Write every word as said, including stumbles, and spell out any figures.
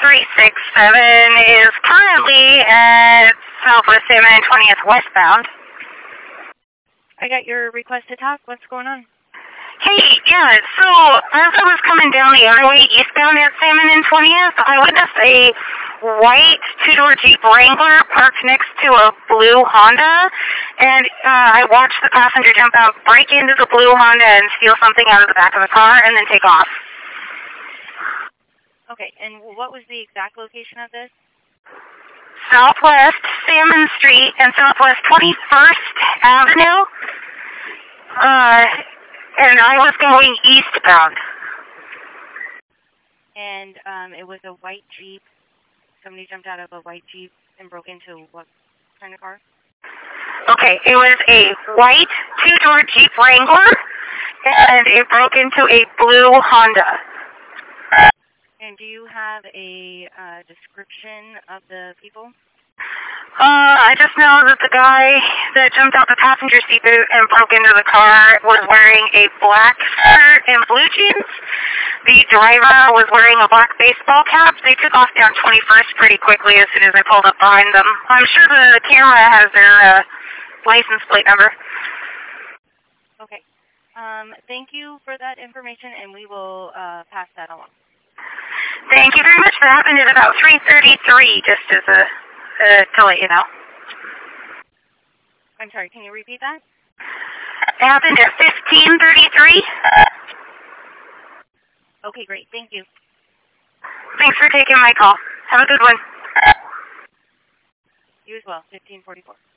three six seven is currently at Southwest Salmon and twentieth westbound. I got your request to talk. What's going on? Hey, yeah, so as I was coming down the highway eastbound at Salmon and twentieth, I witnessed a white two-door Jeep Wrangler parked next to a blue Honda, and uh, I watched the passenger jump out, break into the blue Honda, and steal something out of the back of the car, and then take off. Okay, and what was the exact location of this? Southwest Salmon Street and Southwest twenty-first Avenue. Uh... And I was going eastbound. And um, it was a white Jeep. Somebody jumped out of a white Jeep and broke into what kind of car? Okay, it was a white two-door Jeep Wrangler, and it broke into a blue Honda. And do you have a uh, description of the people? Uh, I just know that the guy that jumped out the passenger seat and broke into the car was wearing a black shirt and blue jeans. The driver was wearing a black baseball cap. They took off down twenty-first pretty quickly as soon as I pulled up behind them. I'm sure the camera has their uh, license plate number. Okay. Um, thank you for that information, and we will uh, pass that along. Thank you very much. That happened at about three thirty-three, just as a... Uh, to let you know. I'm sorry, can you repeat that? It happened at fifteen thirty-three. Okay, great. Thank you. Thanks for taking my call. Have a good one. You as well, fifteen forty-four.